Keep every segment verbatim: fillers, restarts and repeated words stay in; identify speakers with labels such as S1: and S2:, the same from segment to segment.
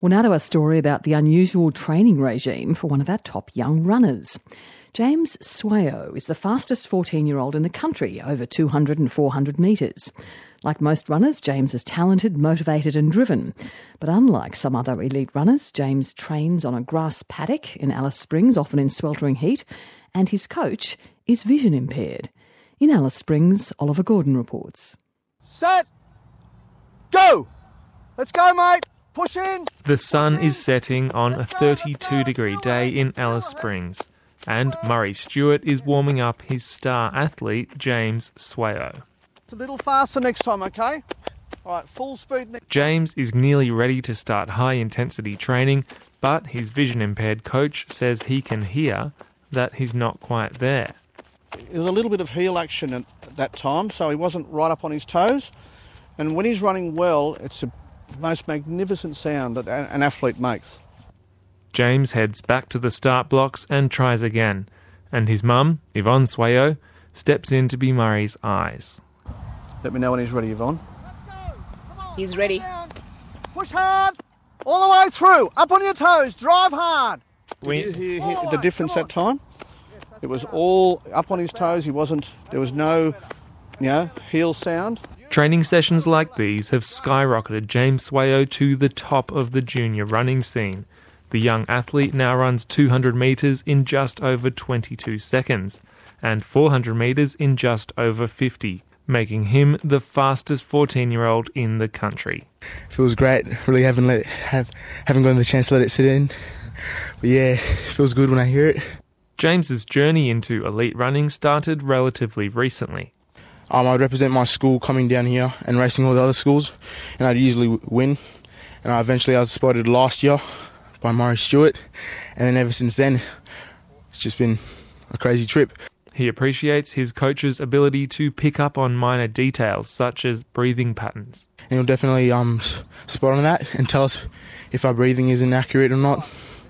S1: Well, now to a story about the unusual training regime for one of our top young runners. James Swayo is the fastest fourteen-year-old in the country, over two hundred and four hundred metres. Like most runners, James is talented, motivated and driven. But unlike some other elite runners, James trains on a grass paddock in Alice Springs, often in sweltering heat, and his coach is vision impaired. In Alice Springs, Oliver Gordon reports.
S2: Set! Go! Let's go, mate! Push in!
S3: The sun is setting on a thirty-two degree day in Alice Springs, and Murray Stewart is warming up his star athlete, James Swayo.
S2: It's a little faster next time, okay? All right, full speed next.
S3: James is nearly ready to start high-intensity training, but his vision-impaired coach says he can hear that he's not quite there.
S2: There was a little bit of heel action at that time, so he wasn't right up on his toes. And when he's running well, it's the most magnificent sound that an athlete makes.
S3: James heads back to the start blocks and tries again, and his mum, Yvonne Swayo, steps in to be Murray's eyes.
S2: Let me know when he's ready, Yvonne.
S4: He's ready.
S2: Push hard, all the way through, up on your toes, drive hard.
S3: We...
S2: Did you hear, hear the difference that time? It was all up on his toes. He wasn't. There was no, you know, heel sound.
S3: Training sessions like these have skyrocketed James Swayo to the top of the junior running scene. The young athlete now runs two hundred metres in just over twenty-two seconds and four hundred metres in just over fifty, making him the fastest fourteen-year-old in the country.
S5: Feels great. Really haven't let it, have haven't gotten the chance to let it sit in. But yeah, it feels good when I hear it.
S3: James's journey into elite running started relatively recently.
S5: Um, I'd represent my school coming down here and racing all the other schools, and I'd usually win. And I eventually I was spotted last year by Murray Stewart, and then ever since then, it's just been a crazy trip.
S3: He appreciates his coach's ability to pick up on minor details, such as breathing patterns.
S5: And he'll definitely um, spot on that and tell us if our breathing is inaccurate or not.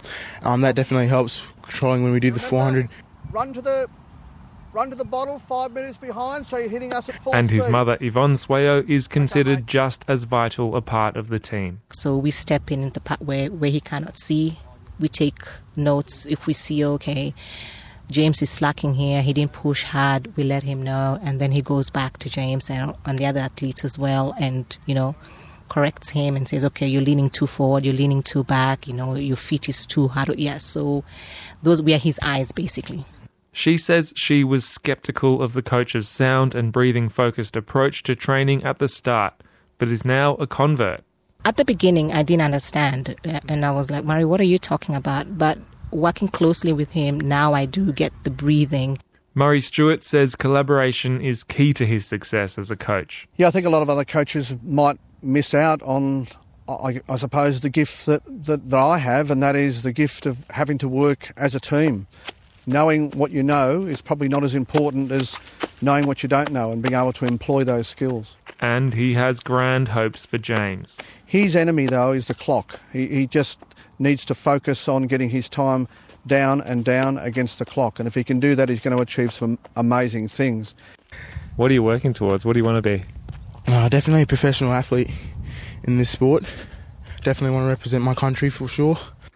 S5: Um, that definitely helps controlling when we do the four hundred.
S2: Run to the... Run to the bottle, five metres behind, so you're hitting us at full
S3: And
S2: speed.
S3: his mother, Yvonne Swayo, is considered just as vital a part of the team.
S4: So we step in at the part where, where he cannot see. We take notes. If we see, okay, James is slacking here, he didn't push hard, we let him know. And then he goes back to James and, and the other athletes as well and, you know, corrects him and says, okay, you're leaning too forward, you're leaning too back, you know, your feet is too hard. Yeah, so those were his eyes, basically.
S3: She says she was sceptical of the coach's sound and breathing-focused approach to training at the start, but is now a convert.
S4: At the beginning, I didn't understand, and I was like, Murray, what are you talking about? But working closely with him, now I do get the breathing.
S3: Murray Stewart says collaboration is key to his success as a coach.
S2: Yeah, I think a lot of other coaches might miss out on, I, I suppose, the gift that, that, that I have, and that is the gift of having to work as a team. Knowing what you know is probably not as important as knowing what you don't know and being able to employ those skills.
S3: And he has grand hopes for James.
S2: His enemy, though, is the clock. He, he just needs to focus on getting his time down and down against the clock. And if he can do that, he's going to achieve some amazing things.
S3: What are you working towards? What do you want to be?
S5: Uh, definitely a professional athlete in this sport. Definitely want to represent my country for sure.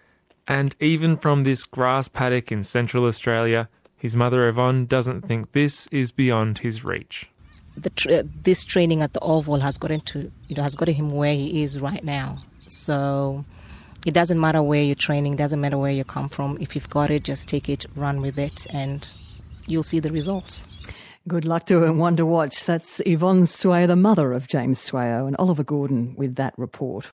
S3: And even from this grass paddock in Central Australia, his mother Yvonne doesn't think this is beyond his reach.
S4: The tra- this training at the Oval has gotten to, you know, has gotten him where he is right now. So it doesn't matter where you're training, doesn't matter where you come from. If you've got it, just take it, run with it, and you'll see the results.
S1: Good luck to her and one to watch. That's Yvonne Swayo, the mother of James Swayo, and Oliver Gordon with that report.